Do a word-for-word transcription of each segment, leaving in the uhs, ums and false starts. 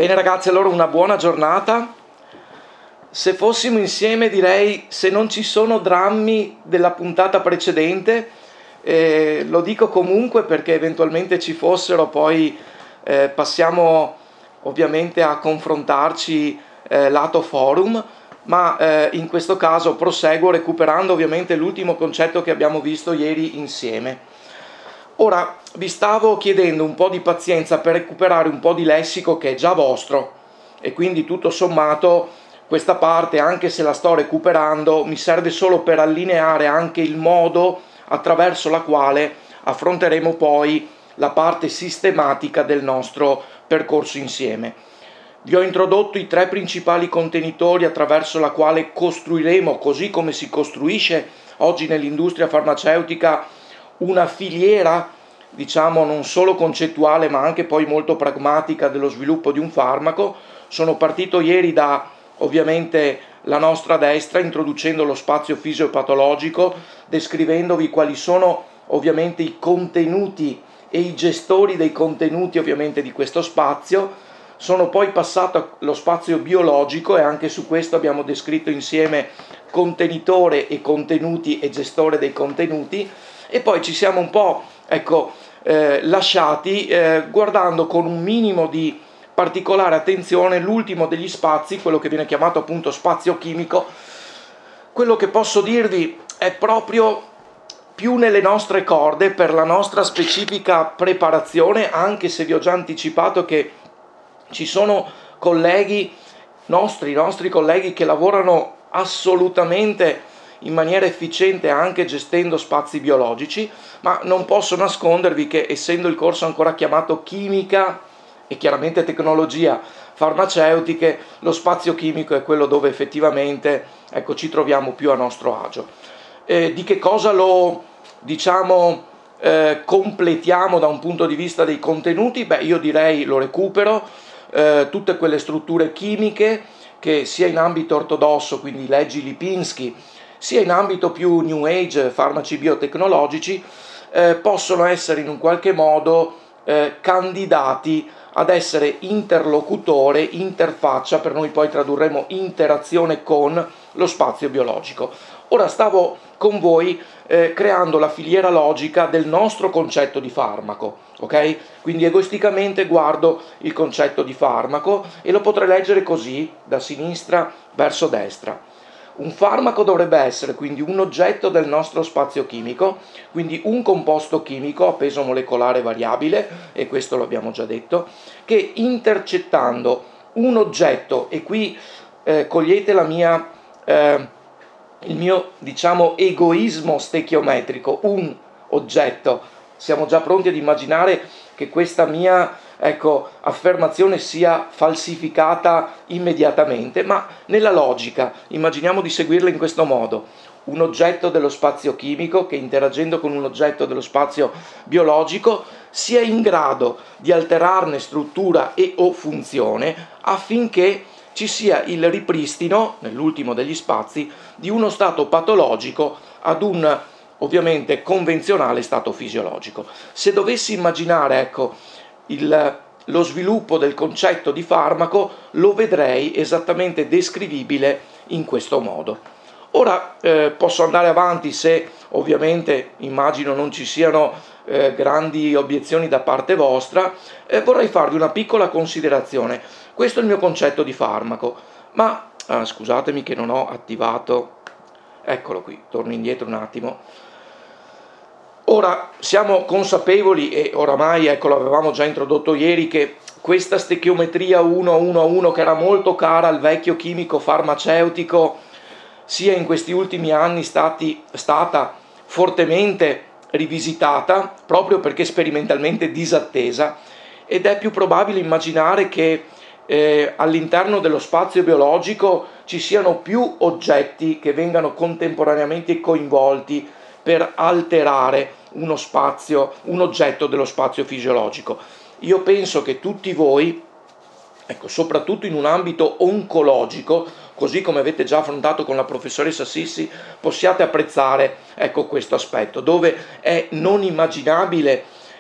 Bene ragazzi, allora una buona giornata. Se fossimo insieme direi se non ci sono drammi della puntata precedente, eh, lo dico comunque perché eventualmente ci fossero, poi eh, passiamo ovviamente a confrontarci eh, lato forum, ma eh, in questo caso proseguo recuperando ovviamente l'ultimo concetto che abbiamo visto ieri insieme. Ora vi stavo chiedendo un po' di pazienza per recuperare un po' di lessico che è già vostro e quindi tutto sommato questa parte, anche se la sto recuperando, mi serve solo per allineare anche il modo attraverso la quale affronteremo poi la parte sistematica del nostro percorso insieme. Vi ho introdotto i tre principali contenitori attraverso la quale costruiremo, così come si costruisce oggi nell'industria farmaceutica, una filiera, diciamo non solo concettuale ma anche poi molto pragmatica dello sviluppo di un farmaco. Sono partito ieri da ovviamente la nostra destra, introducendo lo spazio fisiopatologico, descrivendovi quali sono ovviamente i contenuti e i gestori dei contenuti ovviamente di questo spazio. Sono poi passato allo spazio biologico e anche su questo abbiamo descritto insieme contenitore e contenuti e gestore dei contenuti. E poi ci siamo un po' ecco, eh, lasciati eh, guardando con un minimo di particolare attenzione l'ultimo degli spazi, quello che viene chiamato appunto spazio chimico. Quello che posso dirvi è proprio più nelle nostre corde per la nostra specifica preparazione, anche se vi ho già anticipato che ci sono colleghi, nostri, nostri colleghi che lavorano assolutamente in maniera efficiente anche gestendo spazi biologici, ma non posso nascondervi che essendo il corso ancora chiamato chimica e chiaramente tecnologia farmaceutiche, lo spazio chimico è quello dove effettivamente ecco, ci troviamo più a nostro agio. Eh, di che cosa lo diciamo eh, completiamo da un punto di vista dei contenuti? Beh, io direi lo recupero, eh, tutte quelle strutture chimiche che sia in ambito ortodosso, quindi leggi Lipinski, sia in ambito più New Age, farmaci biotecnologici, eh, possono essere in un qualche modo eh, candidati ad essere interlocutore, interfaccia, per noi poi tradurremo interazione con lo spazio biologico. Ora stavo con voi eh, creando la filiera logica del nostro concetto di farmaco, ok? Quindi egoisticamente guardo il concetto di farmaco e lo potrei leggere così, da sinistra verso destra. Un farmaco dovrebbe essere quindi un oggetto del nostro spazio chimico, quindi un composto chimico a peso molecolare variabile, e questo lo abbiamo già detto, che intercettando un oggetto, e qui eh, cogliete la mia, eh, il mio diciamo egoismo stechiometrico, un oggetto, siamo già pronti ad immaginare che questa mia ecco, affermazione sia falsificata immediatamente, ma nella logica immaginiamo di seguirla in questo modo: un oggetto dello spazio chimico che interagendo con un oggetto dello spazio biologico sia in grado di alterarne struttura e o funzione affinché ci sia il ripristino, nell'ultimo degli spazi, di uno stato patologico ad un ovviamente convenzionale stato fisiologico. Se dovessi immaginare ecco il, lo sviluppo del concetto di farmaco, lo vedrei esattamente descrivibile in questo modo. Ora eh, posso andare avanti se ovviamente immagino non ci siano eh, grandi obiezioni da parte vostra. Eh, vorrei farvi una piccola considerazione. Questo è il mio concetto di farmaco, ma ah, scusatemi che non ho attivato, eccolo qui, torno indietro un attimo. Ora siamo consapevoli, e oramai ecco l'avevamo già introdotto ieri, che questa stechiometria uno a uno a uno, che era molto cara al vecchio chimico farmaceutico, sia in questi ultimi anni stati, stata fortemente rivisitata proprio perché sperimentalmente disattesa, ed è più probabile immaginare che eh, all'interno dello spazio biologico ci siano più oggetti che vengano contemporaneamente coinvolti per alterare uno spazio, un oggetto dello spazio fisiologico. Io penso che tutti voi, ecco, soprattutto in un ambito oncologico, così come avete già affrontato con la professoressa Sissi, possiate apprezzare ecco questo aspetto, dove è non immaginabile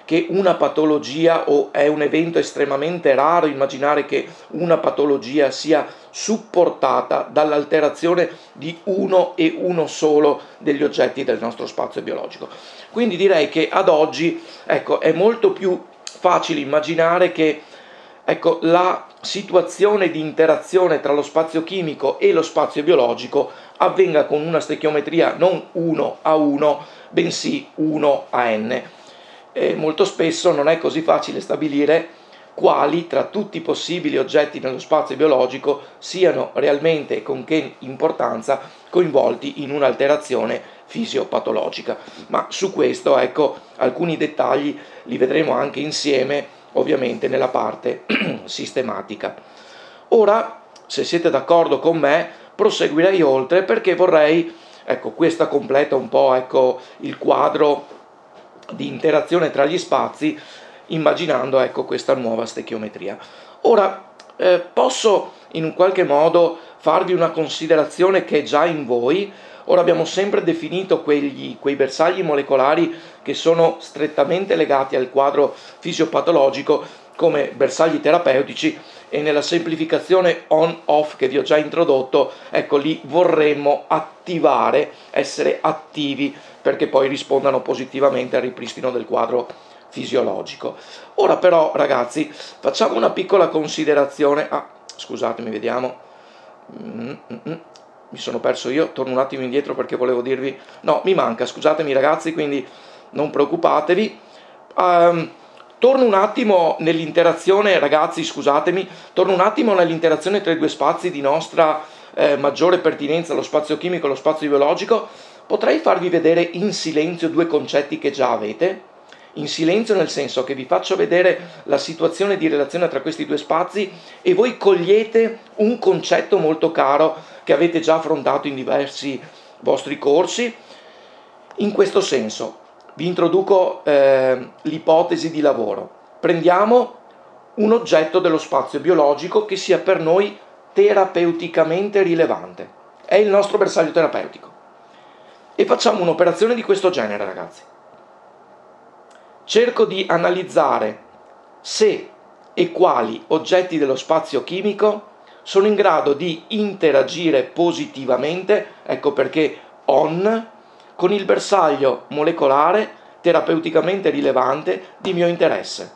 che una patologia o è un evento estremamente raro immaginare che una patologia sia supportata dall'alterazione di uno e uno solo degli oggetti del nostro spazio biologico. Quindi direi che ad oggi, ecco, è molto più facile immaginare che, ecco, la situazione di interazione tra lo spazio chimico e lo spazio biologico avvenga con una stechiometria non uno a uno, bensì uno a n. E molto spesso non è così facile stabilire quali tra tutti i possibili oggetti nello spazio biologico siano realmente e con che importanza coinvolti in un'alterazione fisiopatologica. Ma su questo, ecco, alcuni dettagli li vedremo anche insieme, ovviamente, nella parte sistematica. Ora, se siete d'accordo con me, proseguirei oltre perché vorrei, ecco, questa completa un po', ecco, il quadro di interazione tra gli spazi, immaginando, ecco, questa nuova stechiometria. Ora, eh, posso in un qualche modo farvi una considerazione che è già in voi. Ora abbiamo sempre definito quegli, quei bersagli molecolari che sono strettamente legati al quadro fisiopatologico come bersagli terapeutici, e nella semplificazione on-off che vi ho già introdotto, ecco, li vorremmo attivare, essere attivi perché poi rispondano positivamente al ripristino del quadro fisiologico. Ora però, ragazzi, facciamo una piccola considerazione. Ah, scusatemi, vediamo. Mm-mm. Mi sono perso io, torno un attimo indietro perché volevo dirvi... No, mi manca, scusatemi ragazzi, quindi non preoccupatevi. Um, torno un attimo nell'interazione, ragazzi, scusatemi, torno un attimo nell'interazione tra i due spazi di nostra eh, maggiore pertinenza, lo spazio chimico e lo spazio biologico. Potrei farvi vedere in silenzio due concetti che già avete? In silenzio nel senso che vi faccio vedere la situazione di relazione tra questi due spazi e voi cogliete un concetto molto caro che avete già affrontato in diversi vostri corsi. In questo senso vi introduco eh, l'ipotesi di lavoro. Prendiamo un oggetto dello spazio biologico che sia per noi terapeuticamente rilevante. È il nostro bersaglio terapeutico. E facciamo un'operazione di questo genere, ragazzi. Cerco di analizzare se e quali oggetti dello spazio chimico sono in grado di interagire positivamente, ecco perché on, con il bersaglio molecolare terapeuticamente rilevante di mio interesse.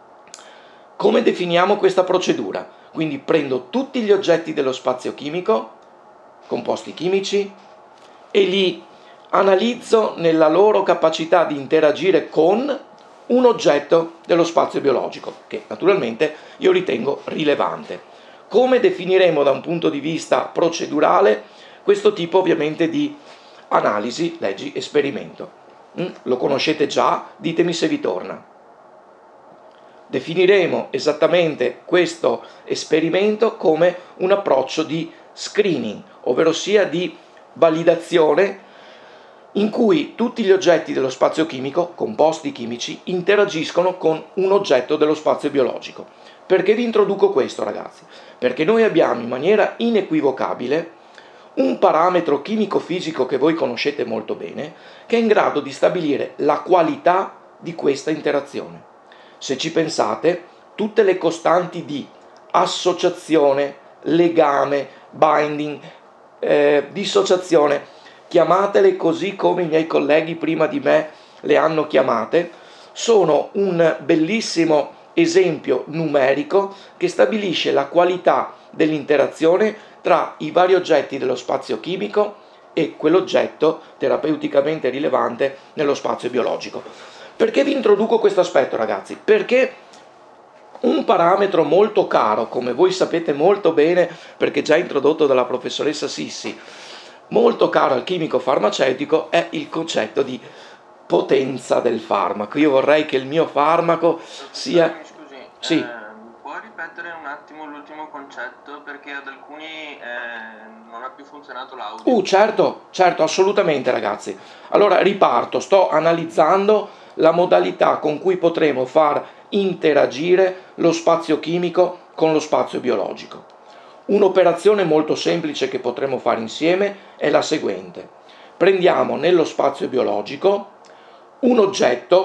Come definiamo questa procedura? Quindi prendo tutti gli oggetti dello spazio chimico, composti chimici, e li analizzo nella loro capacità di interagire con un oggetto dello spazio biologico, che naturalmente io ritengo rilevante. Come definiremo da un punto di vista procedurale questo tipo ovviamente di analisi, leggi, esperimento? Mm? Lo conoscete già, ditemi se vi torna. Definiremo esattamente questo esperimento come un approccio di screening, ovvero sia di validazione in cui tutti gli oggetti dello spazio chimico, composti chimici, interagiscono con un oggetto dello spazio biologico. Perché vi introduco questo, ragazzi? Perché noi abbiamo in maniera inequivocabile un parametro chimico-fisico che voi conoscete molto bene, che è in grado di stabilire la qualità di questa interazione. Se ci pensate, tutte le costanti di associazione, legame, binding, eh, dissociazione, chiamatele così come i miei colleghi prima di me le hanno chiamate, sono un bellissimo esempio numerico che stabilisce la qualità dell'interazione tra i vari oggetti dello spazio chimico e quell'oggetto terapeuticamente rilevante nello spazio biologico. Perché vi introduco questo aspetto, ragazzi? Perché un parametro molto caro, come voi sapete molto bene, perché già introdotto dalla professoressa Sissi, molto caro al chimico farmaceutico, è il concetto di potenza del farmaco. Io vorrei che il mio farmaco sia... Scusi, Sì. eh, può ripetere un attimo l'ultimo concetto perché ad alcuni eh, non ha più funzionato l'audio. Uh, certo, certo, assolutamente, ragazzi. Allora riparto, sto analizzando la modalità con cui potremo far interagire lo spazio chimico con lo spazio biologico. Un'operazione molto semplice che potremo fare insieme è la seguente. Prendiamo nello spazio biologico un oggetto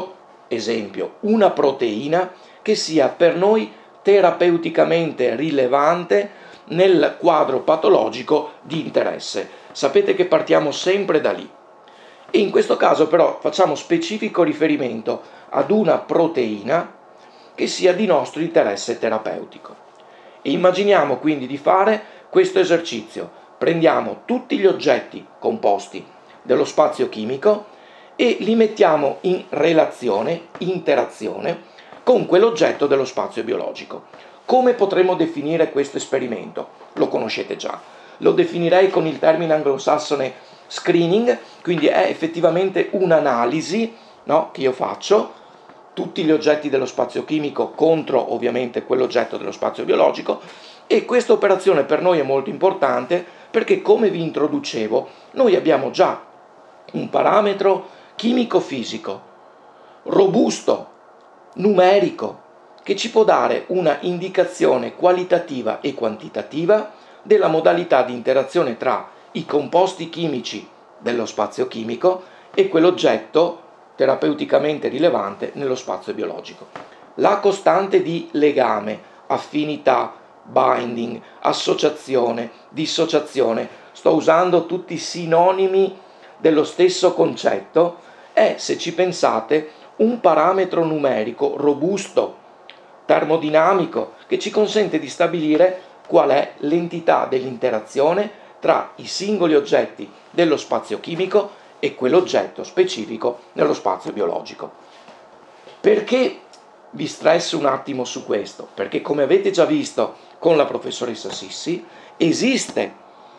esempio, una proteina che sia per noi terapeuticamente rilevante nel quadro patologico di interesse. Sapete che partiamo sempre da lì. E in questo caso però facciamo specifico riferimento ad una proteina che sia di nostro interesse terapeutico. E immaginiamo quindi di fare questo esercizio. Prendiamo tutti gli oggetti composti dello spazio chimico e li mettiamo in relazione, interazione, con quell'oggetto dello spazio biologico. Come potremmo definire questo esperimento? Lo conoscete già. Lo definirei con il termine anglosassone screening, quindi è effettivamente un'analisi, no, che io faccio, tutti gli oggetti dello spazio chimico contro ovviamente quell'oggetto dello spazio biologico, e questa operazione per noi è molto importante perché, come vi introducevo, noi abbiamo già un parametro chimico-fisico robusto, numerico, che ci può dare una indicazione qualitativa e quantitativa della modalità di interazione tra i composti chimici dello spazio chimico e quell'oggetto terapeuticamente rilevante nello spazio biologico. La costante di legame, affinità, binding, associazione, dissociazione, sto usando tutti sinonimi dello stesso concetto, è, se ci pensate, un parametro numerico robusto, termodinamico, che ci consente di stabilire qual è l'entità dell'interazione tra i singoli oggetti dello spazio chimico e quell'oggetto specifico nello spazio biologico. Perché vi stresso un attimo su questo? Perché, come avete già visto con la professoressa Sissi, esiste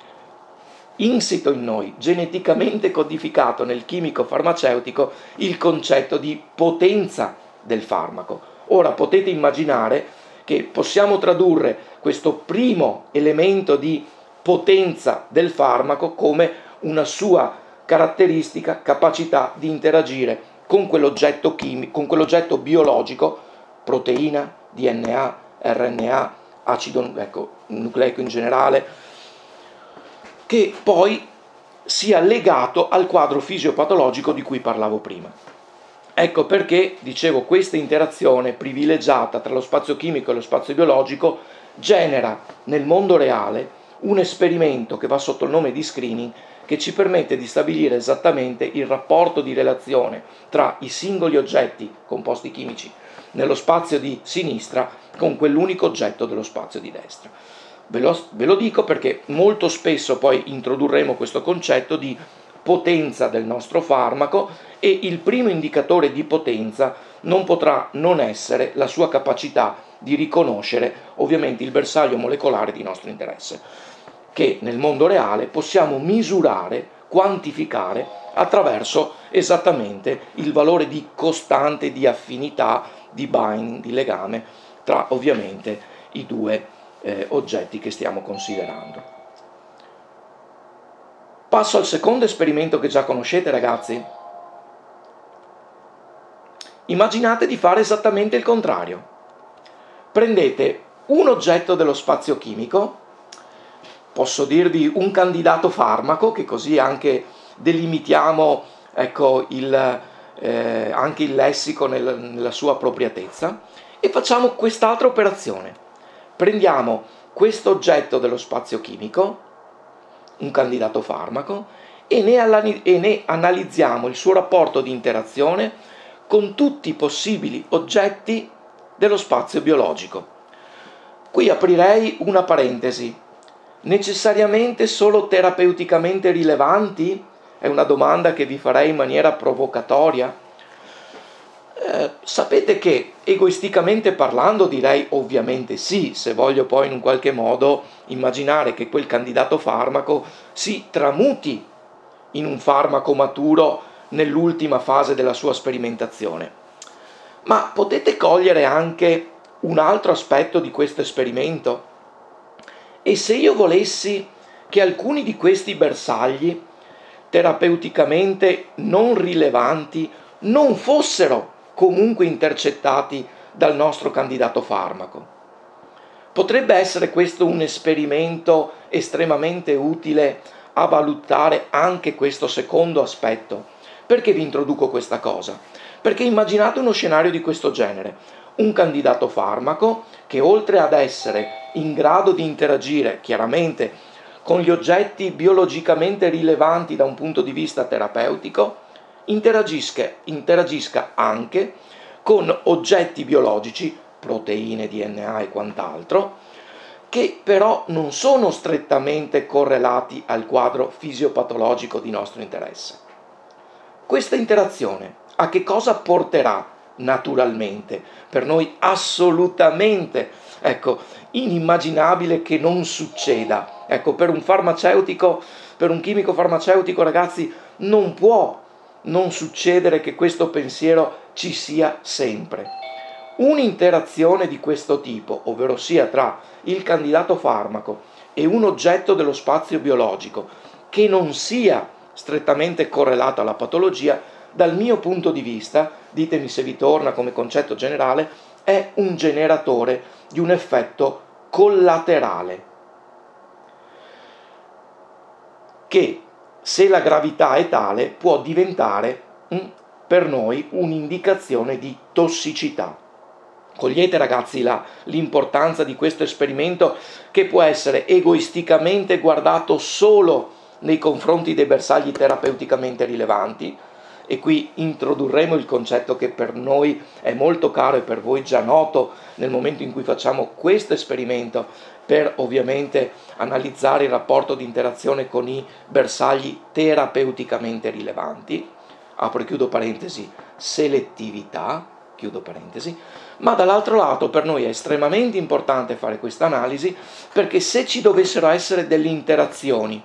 insito in noi, geneticamente codificato nel chimico farmaceutico, il concetto di potenza del farmaco. Ora potete immaginare che possiamo tradurre questo primo elemento di potenza del farmaco come una sua caratteristica, capacità di interagire con quell'oggetto chimico, con quell'oggetto biologico, proteina, D N A, R N A, acido ecco, nucleico in generale, che poi sia legato al quadro fisiopatologico di cui parlavo prima. Ecco perché, dicevo, questa interazione privilegiata tra lo spazio chimico e lo spazio biologico genera nel mondo reale un esperimento che va sotto il nome di screening, che ci permette di stabilire esattamente il rapporto di relazione tra i singoli oggetti composti chimici nello spazio di sinistra con quell'unico oggetto dello spazio di destra. Ve lo, ve lo dico perché molto spesso poi introdurremo questo concetto di potenza del nostro farmaco, e il primo indicatore di potenza non potrà non essere la sua capacità di riconoscere ovviamente il bersaglio molecolare di nostro interesse, che nel mondo reale possiamo misurare, quantificare attraverso esattamente il valore di costante di affinità, di binding, di legame tra ovviamente i due eh, oggetti che stiamo considerando. Passo al secondo esperimento che già conoscete, ragazzi. Immaginate di fare esattamente il contrario. Prendete un oggetto dello spazio chimico, posso dirvi un candidato farmaco, che così anche delimitiamo ecco, il, eh, anche il lessico nel, nella sua appropriatezza, e facciamo quest'altra operazione. Prendiamo questo oggetto dello spazio chimico, un candidato farmaco, e ne, e ne analizziamo il suo rapporto di interazione con tutti i possibili oggetti dello spazio biologico. Qui aprirei una parentesi. Necessariamente solo terapeuticamente rilevanti? È una domanda che vi farei in maniera provocatoria. Eh, sapete che, egoisticamente parlando, direi ovviamente sì, se voglio poi in un qualche modo immaginare che quel candidato farmaco si tramuti in un farmaco maturo nell'ultima fase della sua sperimentazione. Ma potete cogliere anche un altro aspetto di questo esperimento? E se io volessi che alcuni di questi bersagli terapeuticamente non rilevanti non fossero comunque intercettati dal nostro candidato farmaco? Potrebbe essere questo un esperimento estremamente utile a valutare anche questo secondo aspetto, Perché vi introduco questa cosa? Perché immaginate uno scenario di questo genere: un candidato farmaco che, oltre ad essere in grado di interagire chiaramente con gli oggetti biologicamente rilevanti da un punto di vista terapeutico, interagisca, interagisca anche con oggetti biologici, proteine, D N A e quant'altro, che però non sono strettamente correlati al quadro fisiopatologico di nostro interesse. Questa interazione a che cosa porterà? Naturalmente, per noi assolutamente, ecco, inimmaginabile che non succeda. Ecco, per un farmaceutico, per un chimico farmaceutico, ragazzi, non può non succedere che questo pensiero ci sia sempre. Un'interazione di questo tipo, ovvero sia tra il candidato farmaco e un oggetto dello spazio biologico che non sia strettamente correlato alla patologia, dal mio punto di vista, ditemi se vi torna come concetto generale, è un generatore di un effetto collaterale che, se la gravità è tale, può diventare mh, per noi un'indicazione di tossicità. Cogliete, ragazzi, la, l'importanza di questo esperimento, che può essere egoisticamente guardato solo nei confronti dei bersagli terapeuticamente rilevanti, e qui introdurremo il concetto che per noi è molto caro e per voi già noto nel momento in cui facciamo questo esperimento, per ovviamente analizzare il rapporto di interazione con i bersagli terapeuticamente rilevanti, apro e chiudo parentesi, selettività, chiudo parentesi. Ma dall'altro lato per noi è estremamente importante fare questa analisi, perché se ci dovessero essere delle interazioni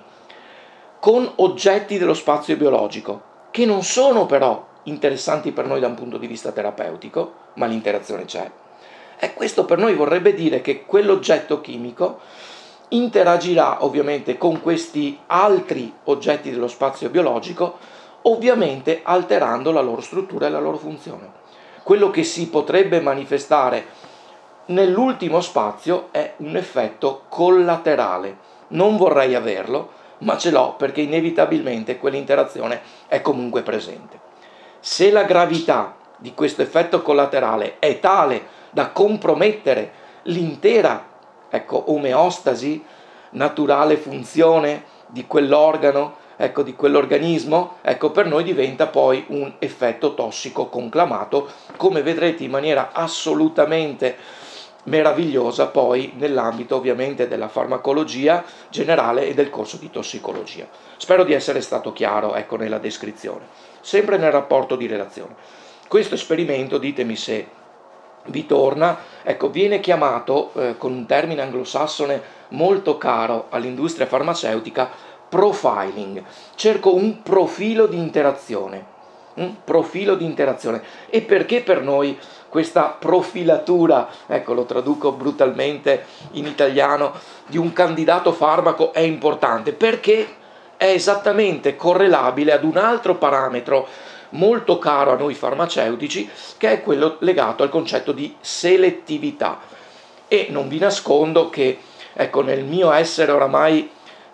con oggetti dello spazio biologico che non sono però interessanti per noi da un punto di vista terapeutico, ma l'interazione c'è, e questo per noi vorrebbe dire che quell'oggetto chimico interagirà ovviamente con questi altri oggetti dello spazio biologico, ovviamente alterando la loro struttura e la loro funzione. Quello che si potrebbe manifestare nell'ultimo spazio è un effetto collaterale. Non vorrei averlo, ma ce l'ho perché inevitabilmente quell'interazione è comunque presente. Se la gravità di questo effetto collaterale è tale da compromettere l'intera, ecco, omeostasi, naturale funzione di quell'organo, ecco, di quell'organismo, ecco, per noi diventa poi un effetto tossico conclamato, come vedrete in maniera assolutamente meravigliosa poi nell'ambito ovviamente della farmacologia generale e del corso di tossicologia. Spero di essere stato chiaro, ecco, nella descrizione. Sempre nel rapporto di relazione. Questo esperimento, ditemi se vi torna, ecco, viene chiamato eh, con un termine anglosassone molto caro all'industria farmaceutica, profiling. Cerco un profilo di interazione, un profilo di interazione. E perché per noi questa profilatura, ecco, lo traduco brutalmente in italiano, di un candidato farmaco è importante? Perché è esattamente correlabile ad un altro parametro molto caro a noi farmaceutici, che è quello legato al concetto di selettività. E non vi nascondo che, ecco, nel mio essere oramai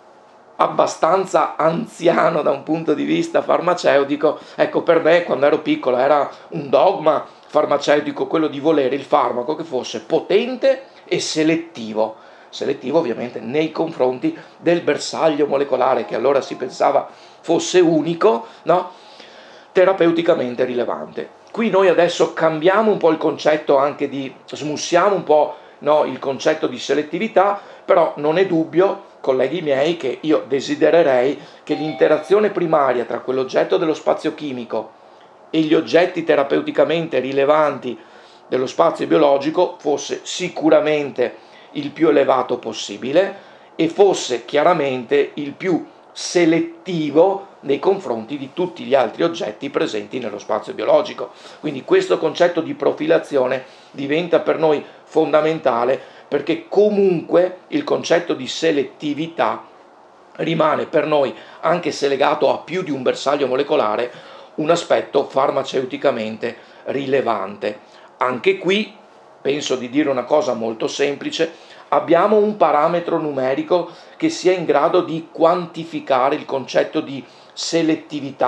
abbastanza anziano da un punto di vista farmaceutico, ecco, per me quando ero piccolo era un dogma farmaceutico quello di volere il farmaco che fosse potente e selettivo, selettivo ovviamente nei confronti del bersaglio molecolare, che allora si pensava fosse unico, no? Terapeuticamente rilevante. Qui noi adesso cambiamo un po' il concetto, anche di smussiamo un po', no, il concetto di selettività, però non è dubbio, colleghi miei, che io desidererei che l'interazione primaria tra quell'oggetto dello spazio chimico e gli oggetti terapeuticamente rilevanti dello spazio biologico fosse sicuramente il più elevato possibile e fosse chiaramente il più selettivo nei confronti di tutti gli altri oggetti presenti nello spazio biologico. Quindi questo concetto di profilazione diventa per noi fondamentale, perché comunque il concetto di selettività rimane per noi, anche se legato a più di un bersaglio molecolare, un aspetto farmaceuticamente rilevante. Anche qui penso di dire una cosa molto semplice: abbiamo un parametro numerico che sia in grado di quantificare il concetto di selettività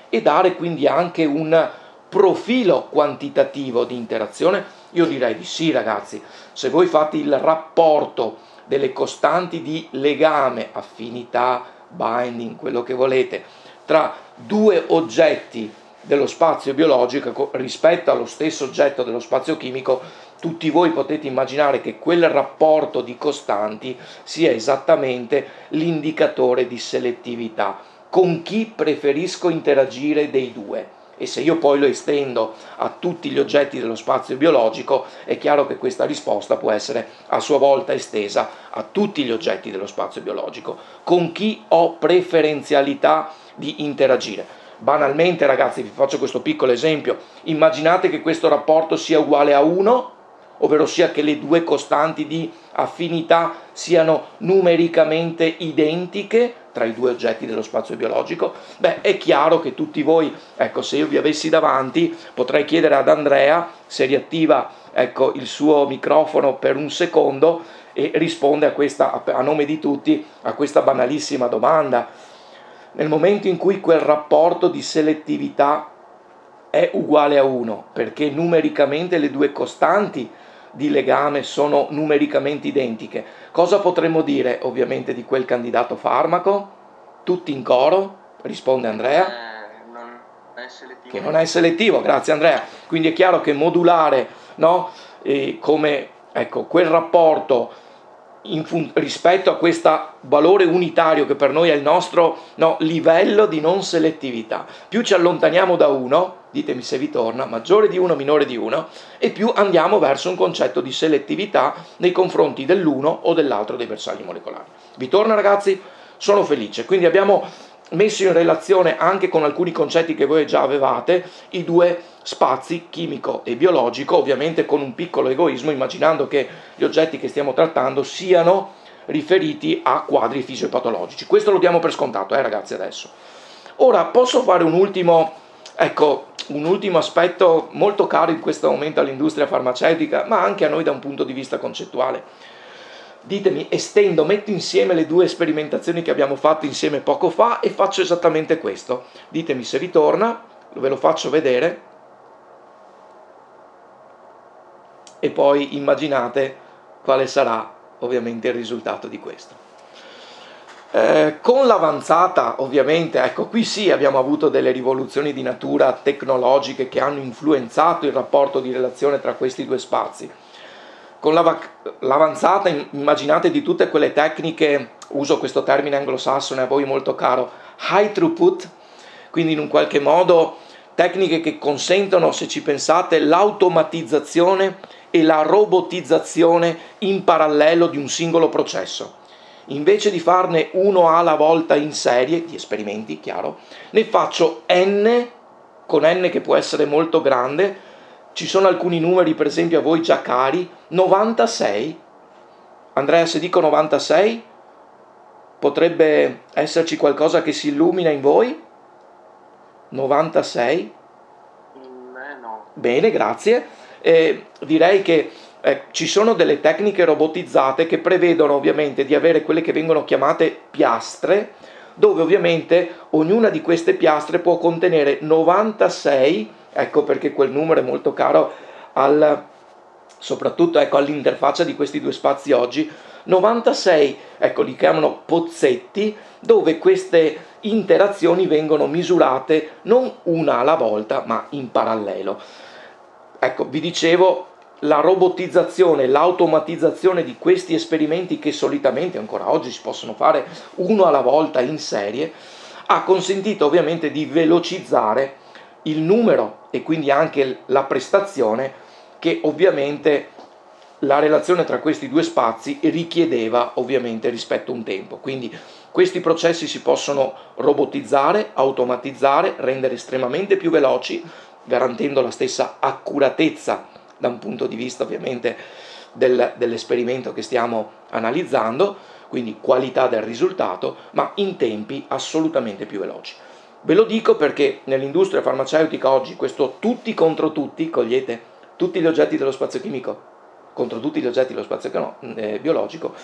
e dare quindi anche un profilo quantitativo di interazione? Io direi di sì, ragazzi. Se voi fate il rapporto delle costanti di legame, affinità, binding, quello che volete, tra due oggetti dello spazio biologico rispetto allo stesso oggetto dello spazio chimico, tutti voi potete immaginare che quel rapporto di costanti sia esattamente l'indicatore di selettività. Con chi preferisco interagire dei due? E se io poi lo estendo a tutti gli oggetti dello spazio biologico, è chiaro che questa risposta può essere a sua volta estesa a tutti gli oggetti dello spazio biologico. Con chi ho preferenzialità di interagire? Banalmente, ragazzi, vi faccio questo piccolo esempio. Immaginate che questo rapporto sia uguale a uno, ovvero sia che le due costanti di affinità siano numericamente identiche tra i due oggetti dello spazio biologico. Beh, è chiaro che tutti voi, ecco, se io vi avessi davanti, potrei chiedere ad Andrea se riattiva, ecco, il suo microfono per un secondo e risponde a questa, a nome di tutti, a questa banalissima domanda. Nel momento in cui quel rapporto di selettività è uguale a uno, perché numericamente le due costanti di legame sono numericamente identiche, cosa potremmo dire ovviamente di quel candidato farmaco? Tutti in coro, risponde Andrea. Eh, non è selettivo. Che non è selettivo, grazie Andrea. Quindi è chiaro che modulare, no? E come, ecco, quel rapporto in fun- rispetto a questo valore unitario che per noi è il nostro, no, livello di non selettività. Più ci allontaniamo da uno, ditemi se vi torna, maggiore di uno, minore di uno, e più andiamo verso un concetto di selettività nei confronti dell'uno o dell'altro dei bersagli molecolari. Vi torna, ragazzi? Sono felice. Quindi abbiamo messo in relazione anche con alcuni concetti che voi già avevate i due spazi, chimico e biologico, ovviamente con un piccolo egoismo, immaginando che gli oggetti che stiamo trattando siano riferiti a quadri fisiopatologici. Questo lo diamo per scontato, eh ragazzi, adesso. Ora, posso fare un ultimo, ecco, un ultimo aspetto molto caro in questo momento all'industria farmaceutica, ma anche a noi da un punto di vista concettuale. Ditemi, estendo, metto insieme le due sperimentazioni che abbiamo fatto insieme poco fa e faccio esattamente questo. Ditemi se vi torna, ve lo faccio vedere e poi immaginate quale sarà ovviamente il risultato di questo. Eh, con l'avanzata, ovviamente, ecco, qui sì abbiamo avuto delle rivoluzioni di natura tecnologiche che hanno influenzato il rapporto di relazione tra questi due spazi. Con l'avanzata, immaginate di tutte quelle tecniche, uso questo termine anglosassone a voi molto caro, high throughput, quindi in un qualche modo tecniche che consentono, se ci pensate, l'automatizzazione e la robotizzazione in parallelo di un singolo processo. Invece di farne uno alla volta in serie, di esperimenti, chiaro, ne faccio n, con n che può essere molto grande. Ci sono alcuni numeri, per esempio, a voi già cari, novantasei. Andrea, se dico novantasei, potrebbe esserci qualcosa che si illumina in voi? novantasei? Eh, no. Bene, grazie. Eh, direi che eh, ci sono delle tecniche robotizzate che prevedono ovviamente di avere quelle che vengono chiamate piastre, dove ovviamente ognuna di queste piastre può contenere novantasei. Ecco perché quel numero è molto caro al, soprattutto ecco, all'interfaccia di questi due spazi oggi. novantasei, ecco, li chiamano pozzetti, dove queste interazioni vengono misurate non una alla volta, ma in parallelo. Ecco, vi dicevo, la robotizzazione, l'automatizzazione di questi esperimenti che solitamente ancora oggi si possono fare uno alla volta in serie, ha consentito ovviamente di velocizzare il numero e quindi anche la prestazione che ovviamente la relazione tra questi due spazi richiedeva ovviamente rispetto a un tempo. Quindi questi processi si possono robotizzare, automatizzare, rendere estremamente più veloci, garantendo la stessa accuratezza da un punto di vista ovviamente del, dell'esperimento che stiamo analizzando, quindi qualità del risultato, ma in tempi assolutamente più veloci. Ve lo dico perché nell'industria farmaceutica oggi questo tutti contro tutti, cogliete tutti gli oggetti dello spazio chimico contro tutti gli oggetti dello spazio eh, biologico,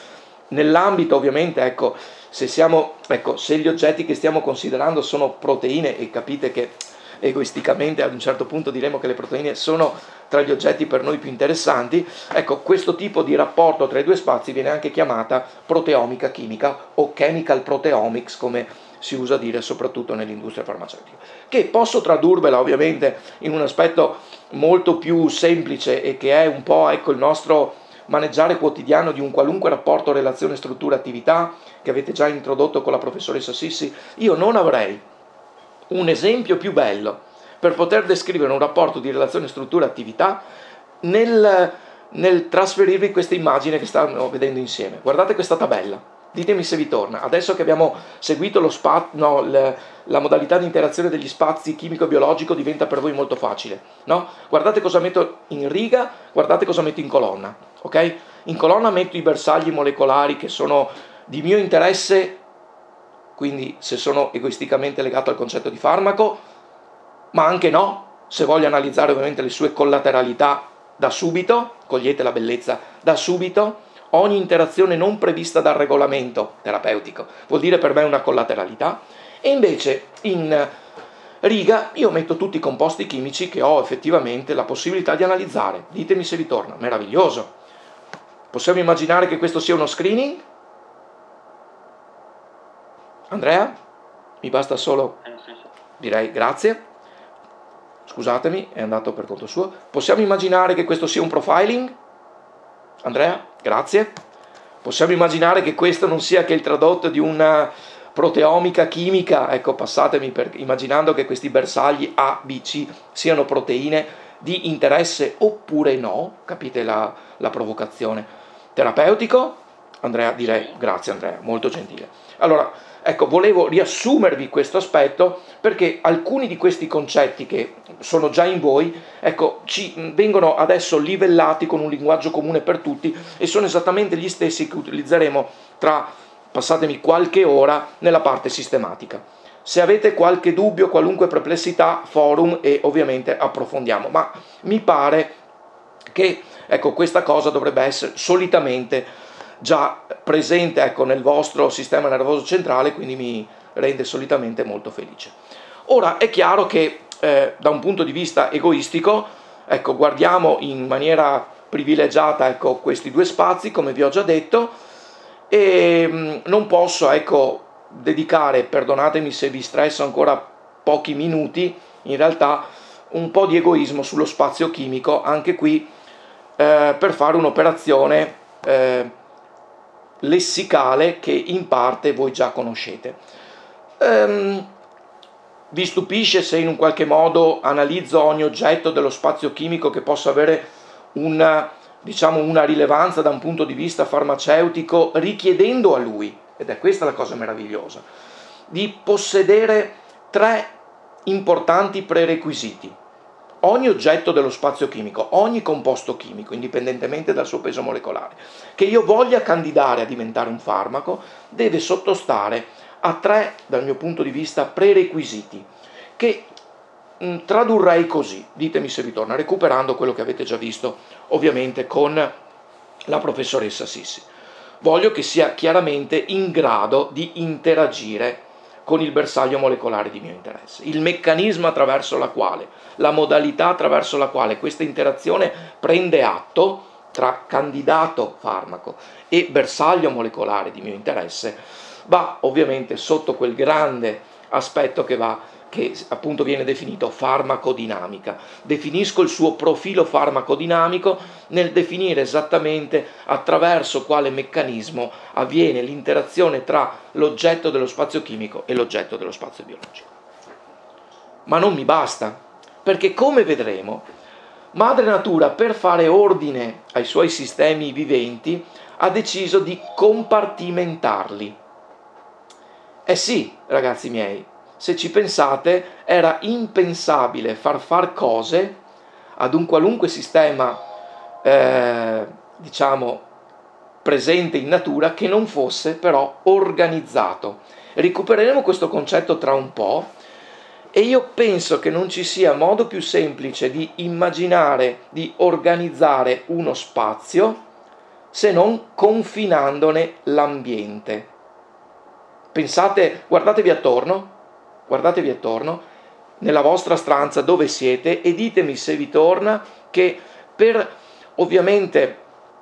nell'ambito ovviamente, ecco, se, siamo, ecco, se gli oggetti che stiamo considerando sono proteine, e capite che egoisticamente ad un certo punto diremo che le proteine sono tra gli oggetti per noi più interessanti, ecco, questo tipo di rapporto tra i due spazi viene anche chiamata proteomica chimica o chemical proteomics, come si usa a dire soprattutto nell'industria farmaceutica, che posso tradurvela ovviamente in un aspetto molto più semplice e che è un po', ecco, il nostro maneggiare quotidiano di un qualunque rapporto relazione struttura attività che avete già introdotto con la professoressa Sissi. Io non avrei un esempio più bello per poter descrivere un rapporto di relazione struttura-attività nel, nel trasferirvi questa immagine che stiamo vedendo insieme. Guardate questa tabella, ditemi se vi torna. Adesso che abbiamo seguito lo spa, no, le, la modalità di interazione degli spazi chimico-biologico diventa per voi molto facile, no? Guardate cosa metto in riga, guardate cosa metto in colonna, ok? In colonna metto i bersagli molecolari che sono di mio interesse, quindi se sono egoisticamente legato al concetto di farmaco, ma anche no, se voglio analizzare ovviamente le sue collateralità da subito, cogliete la bellezza, da subito, ogni interazione non prevista dal regolamento terapeutico vuol dire per me una collateralità, e invece in riga io metto tutti i composti chimici che ho effettivamente la possibilità di analizzare. Ditemi se vi torna, meraviglioso. Possiamo immaginare che questo sia uno screening? Andrea? Mi basta solo... Direi grazie. Scusatemi, è andato per conto suo. Possiamo immaginare che questo sia un profiling? Andrea? Grazie. Possiamo immaginare che questo non sia che il tradotto di una proteomica chimica? Ecco, passatemi per, immaginando che questi bersagli A, B, C siano proteine di interesse oppure no? Capite la, la provocazione? Terapeutico? Andrea, direi grazie Andrea, molto gentile. Allora, ecco, volevo riassumervi questo aspetto perché alcuni di questi concetti che sono già in voi, ecco, ci vengono adesso livellati con un linguaggio comune per tutti e sono esattamente gli stessi che utilizzeremo tra, passatemi, qualche ora nella parte sistematica. Se avete qualche dubbio, qualunque perplessità, forum e ovviamente approfondiamo, ma mi pare che, ecco, questa cosa dovrebbe essere solitamente già presente, ecco, nel vostro sistema nervoso centrale, quindi mi rende solitamente molto felice. Ora è chiaro che eh, da un punto di vista egoistico, ecco, guardiamo in maniera privilegiata, ecco, questi due spazi, come vi ho già detto, e mh, non posso, ecco, dedicare, perdonatemi se vi stresso ancora pochi minuti, in realtà un po' di egoismo sullo spazio chimico, anche qui eh, per fare un'operazione eh, lessicale che in parte voi già conoscete. Ehm, vi stupisce se in un qualche modo analizzo ogni oggetto dello spazio chimico che possa avere una, diciamo, una rilevanza da un punto di vista farmaceutico, richiedendo a lui, ed è questa la cosa meravigliosa, di possedere tre importanti prerequisiti. Ogni oggetto dello spazio chimico, ogni composto chimico, indipendentemente dal suo peso molecolare, che io voglia candidare a diventare un farmaco, deve sottostare a tre, dal mio punto di vista, prerequisiti, che mh, tradurrei così, ditemi se vi torna, recuperando quello che avete già visto, ovviamente, con la professoressa Sissi. Voglio che sia chiaramente in grado di interagire con il bersaglio molecolare di mio interesse, il meccanismo attraverso la quale, la modalità attraverso la quale questa interazione prende atto tra candidato farmaco e bersaglio molecolare di mio interesse, va ovviamente sotto quel grande aspetto che va, che appunto viene definito farmacodinamica. Definisco il suo profilo farmacodinamico nel definire esattamente attraverso quale meccanismo avviene l'interazione tra l'oggetto dello spazio chimico e l'oggetto dello spazio biologico. Ma non mi basta, perché come vedremo, Madre Natura, per fare ordine ai suoi sistemi viventi, ha deciso di compartimentarli. Eh sì, ragazzi miei, se ci pensate, era impensabile far far cose ad un qualunque sistema, eh, diciamo, presente in natura che non fosse però organizzato. Recupereremo questo concetto tra un po' e io penso che non ci sia modo più semplice di immaginare, di organizzare uno spazio se non confinandone l'ambiente. Pensate, guardatevi attorno, guardatevi attorno, nella vostra stanza dove siete e ditemi se vi torna che per ovviamente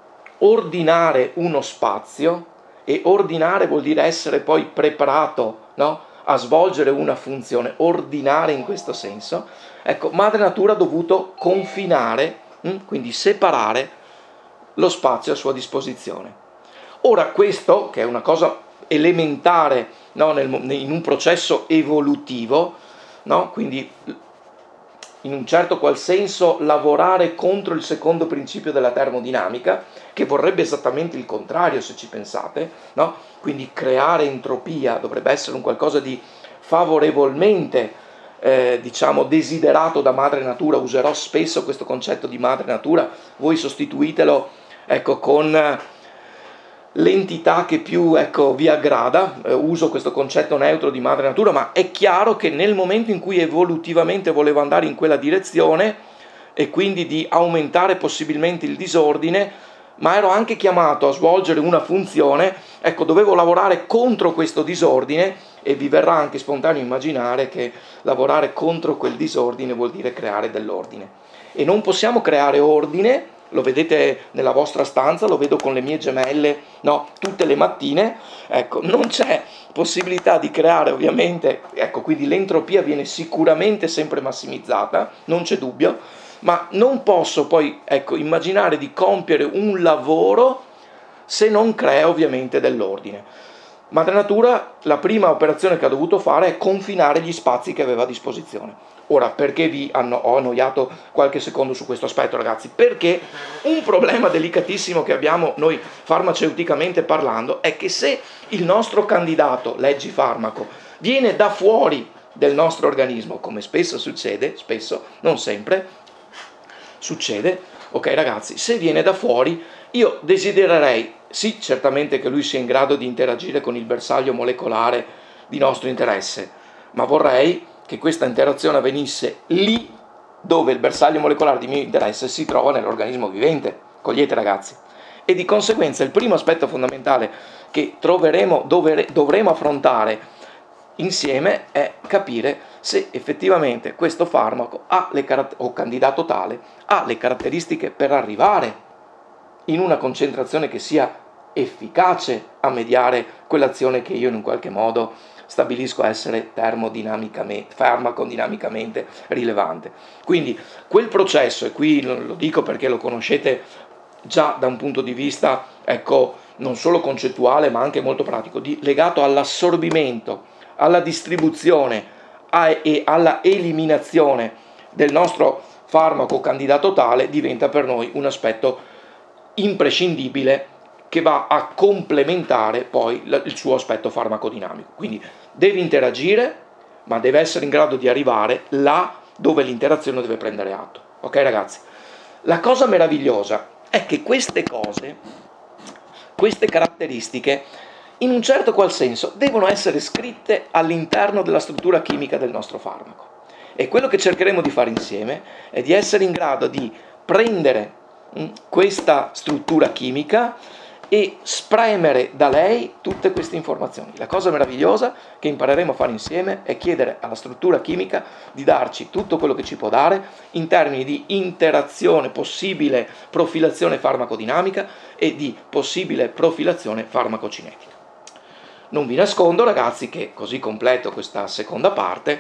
ordinare uno spazio, e ordinare vuol dire essere poi preparato, no? A svolgere una funzione, ordinare in questo senso, ecco, Madre Natura ha dovuto confinare, hm? quindi separare lo spazio a sua disposizione. Ora questo, che è una cosa elementare, no? Nel, in un processo evolutivo, no? Quindi in un certo qual senso lavorare contro il secondo principio della termodinamica, che vorrebbe esattamente il contrario se ci pensate, no? Quindi creare entropia dovrebbe essere un qualcosa di favorevolmente eh, diciamo desiderato da Madre Natura. Userò spesso questo concetto di Madre Natura, voi sostituitelo ecco con l'entità che più ecco, vi aggrada, eh, uso questo concetto neutro di Madre Natura, ma è chiaro che nel momento in cui evolutivamente volevo andare in quella direzione e quindi di aumentare possibilmente il disordine, ma ero anche chiamato a svolgere una funzione, ecco, dovevo lavorare contro questo disordine e vi verrà anche spontaneo immaginare che lavorare contro quel disordine vuol dire creare dell'ordine. E non possiamo creare ordine, lo vedete nella vostra stanza, lo vedo con le mie gemelle, no, tutte le mattine, ecco, non c'è possibilità di creare ovviamente, ecco, quindi l'entropia viene sicuramente sempre massimizzata, non c'è dubbio, ma non posso poi, ecco, immaginare di compiere un lavoro se non crea ovviamente dell'ordine. Madre Natura, la prima operazione che ha dovuto fare è confinare gli spazi che aveva a disposizione. Ora, perché vi hanno, ho annoiato qualche secondo su questo aspetto, ragazzi? Perché un problema delicatissimo che abbiamo noi farmaceuticamente parlando è che se il nostro candidato, leggi farmaco, viene da fuori del nostro organismo, come spesso succede, spesso, non sempre, succede, ok ragazzi, se viene da fuori, io desidererei, sì, certamente che lui sia in grado di interagire con il bersaglio molecolare di nostro interesse, ma vorrei che questa interazione avvenisse lì dove il bersaglio molecolare di mio interesse si trova nell'organismo vivente. Cogliete ragazzi? E di conseguenza il primo aspetto fondamentale che troveremo, dovere, dovremo affrontare insieme è capire se effettivamente questo farmaco ha le caratter- o candidato tale ha le caratteristiche per arrivare in una concentrazione che sia efficace a mediare quell'azione che io in un qualche modo stabilisco essere termodinamicamente, farmacodinamicamente rilevante. Quindi quel processo, e qui lo dico perché lo conoscete già da un punto di vista, ecco, non solo concettuale ma anche molto pratico, di, legato all'assorbimento, alla distribuzione a, e alla eliminazione del nostro farmaco candidato tale, diventa per noi un aspetto imprescindibile che va a complementare poi il suo aspetto farmacodinamico. Quindi deve interagire, ma deve essere in grado di arrivare là dove l'interazione deve prendere atto. Ok ragazzi? La cosa meravigliosa è che queste cose, queste caratteristiche, in un certo qual senso, devono essere scritte all'interno della struttura chimica del nostro farmaco. E quello che cercheremo di fare insieme è di essere in grado di prendere mh, questa struttura chimica e spremere da lei tutte queste informazioni. La cosa meravigliosa che impareremo a fare insieme è chiedere alla struttura chimica di darci tutto quello che ci può dare in termini di interazione, possibile profilazione farmacodinamica e di possibile profilazione farmacocinetica. Non vi nascondo, ragazzi, che così completo questa seconda parte,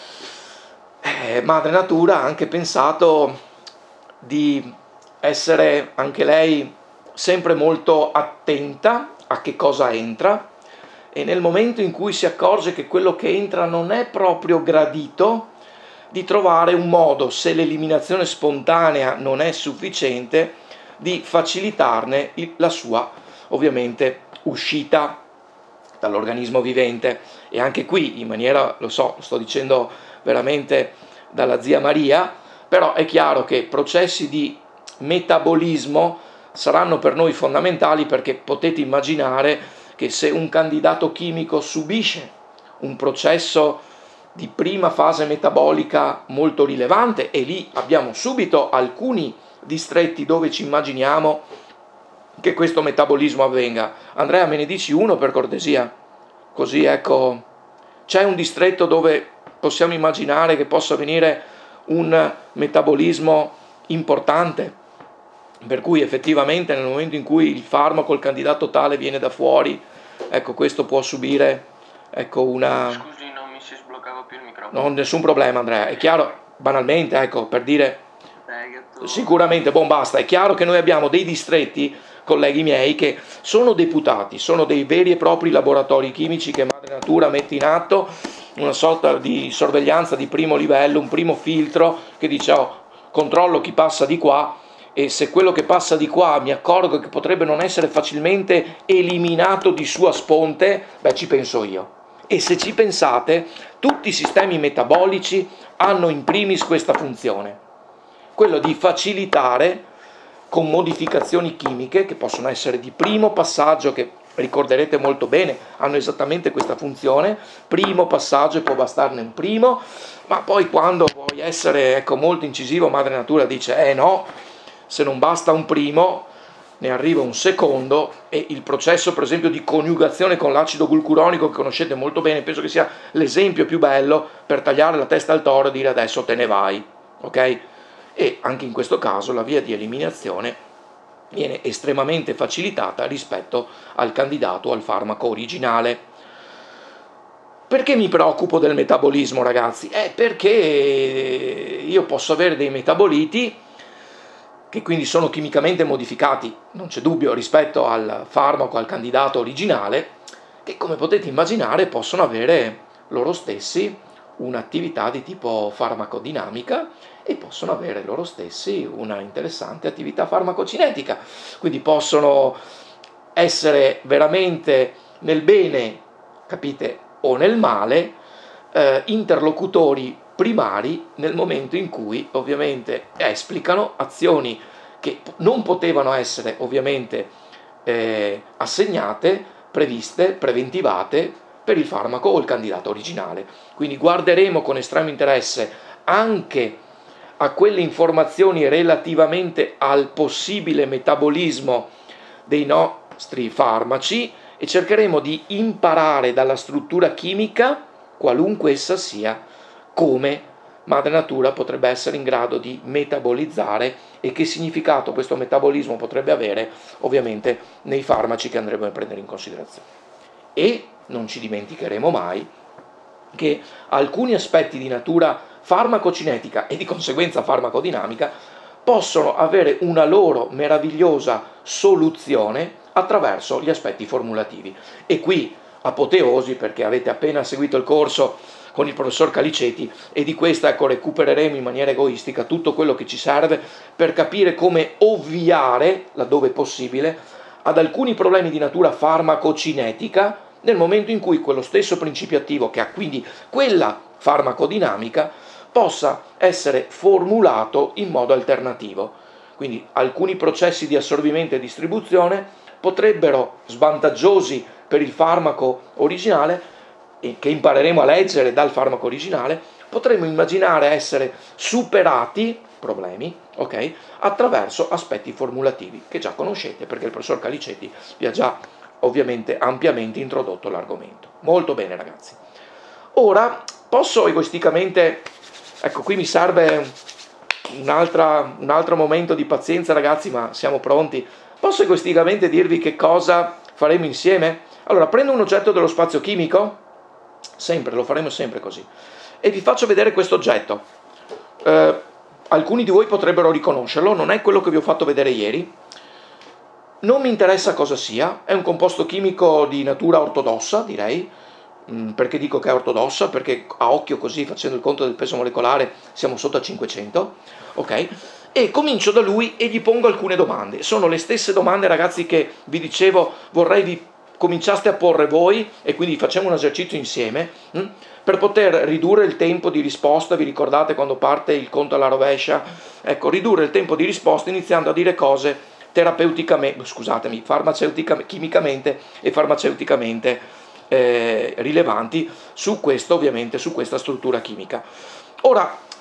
eh, Madre Natura ha anche pensato di essere anche lei sempre molto attenta a che cosa entra, e nel momento in cui si accorge che quello che entra non è proprio gradito, di trovare un modo, se l'eliminazione spontanea non è sufficiente, di facilitarne la sua, ovviamente, uscita dall'organismo vivente. E anche qui, in maniera, lo so, lo sto dicendo veramente dalla zia Maria, però è chiaro che processi di metabolismo saranno per noi fondamentali, perché potete immaginare che se un candidato chimico subisce un processo di prima fase metabolica molto rilevante, e lì abbiamo subito alcuni distretti dove ci immaginiamo che questo metabolismo avvenga? Andrea, me ne dici uno per cortesia? Così, ecco, c'è un distretto dove possiamo immaginare che possa avvenire un metabolismo importante, per cui effettivamente nel momento in cui il farmaco, il candidato tale viene da fuori, ecco, questo può subire, ecco, una... Scusi, non mi si sbloccava più il microfono. Non, nessun problema, Andrea, è chiaro, banalmente, ecco, per dire... Sicuramente, buon basta, è chiaro che noi abbiamo dei distretti, colleghi miei, che sono deputati, sono dei veri e propri laboratori chimici che Madre Natura mette in atto, una sorta di sorveglianza di primo livello, un primo filtro che dice, oh, controllo chi passa di qua, e se quello che passa di qua mi accorgo che potrebbe non essere facilmente eliminato di sua sponte, beh, ci penso io. E se ci pensate, tutti i sistemi metabolici hanno in primis questa funzione, quello di facilitare con modificazioni chimiche che possono essere di primo passaggio, che ricorderete molto bene, hanno esattamente questa funzione, primo passaggio, e può bastarne un primo, ma poi quando vuoi essere, ecco, molto incisivo, Madre Natura dice, eh no, se non basta un primo, ne arriva un secondo, e il processo per esempio di coniugazione con l'acido glucuronico che conoscete molto bene, penso che sia l'esempio più bello per tagliare la testa al toro e dire adesso te ne vai, ok? E anche in questo caso la via di eliminazione viene estremamente facilitata rispetto al candidato o al farmaco originale. Perché mi preoccupo del metabolismo, ragazzi? È perché io posso avere dei metaboliti che quindi sono chimicamente modificati, non c'è dubbio, rispetto al farmaco, al candidato originale, che come potete immaginare possono avere loro stessi un'attività di tipo farmacodinamica e possono avere loro stessi una interessante attività farmacocinetica, quindi possono essere veramente nel bene, capite, o nel male, eh, interlocutori primari nel momento in cui ovviamente esplicano azioni che non potevano essere ovviamente eh, assegnate, previste, preventivate per il farmaco o il candidato originale. Quindi guarderemo con estremo interesse anche a quelle informazioni relativamente al possibile metabolismo dei nostri farmaci e cercheremo di imparare dalla struttura chimica, qualunque essa sia, come Madre Natura potrebbe essere in grado di metabolizzare e che significato questo metabolismo potrebbe avere ovviamente nei farmaci che andremo a prendere in considerazione. E non ci dimenticheremo mai che alcuni aspetti di natura farmacocinetica e di conseguenza farmacodinamica possono avere una loro meravigliosa soluzione attraverso gli aspetti formulativi. E qui apoteosi, perché avete appena seguito il corso con il professor Caliceti e di questa, ecco, recupereremo in maniera egoistica tutto quello che ci serve per capire come ovviare, laddove possibile, ad alcuni problemi di natura farmacocinetica nel momento in cui quello stesso principio attivo, che ha quindi quella farmacodinamica, possa essere formulato in modo alternativo. Quindi alcuni processi di assorbimento e distribuzione potrebbero, svantaggiosi per il farmaco originale, e che impareremo a leggere dal farmaco originale, potremmo immaginare essere superati, problemi, ok, attraverso aspetti formulativi che già conoscete, perché il professor Caliceti vi ha già ovviamente ampiamente introdotto l'argomento. Molto bene, ragazzi. Ora posso egoisticamente, ecco, qui mi serve un'altra, un altro momento di pazienza, ragazzi, ma siamo pronti. Posso egoisticamente dirvi che cosa faremo insieme? Allora, prendo un oggetto dello spazio chimico, sempre, lo faremo sempre così, e vi faccio vedere questo oggetto. Eh, alcuni di voi potrebbero riconoscerlo, non è quello che vi ho fatto vedere ieri, non mi interessa cosa sia, è un composto chimico di natura ortodossa, direi. Perché dico che è ortodossa? Perché a occhio così, facendo il conto del peso molecolare, siamo sotto a cinquecento, ok? E comincio da lui e gli pongo alcune domande. Sono le stesse domande, ragazzi, che vi dicevo vorrei vi cominciaste a porre voi, e quindi facciamo un esercizio insieme hm? per poter ridurre il tempo di risposta. Vi ricordate quando parte il conto alla rovescia? Ecco, ridurre il tempo di risposta iniziando a dire cose terapeuticamente, scusatemi, farmaceuticamente, chimicamente e farmaceuticamente Eh, rilevanti su questo, ovviamente, su questa struttura chimica. Ora,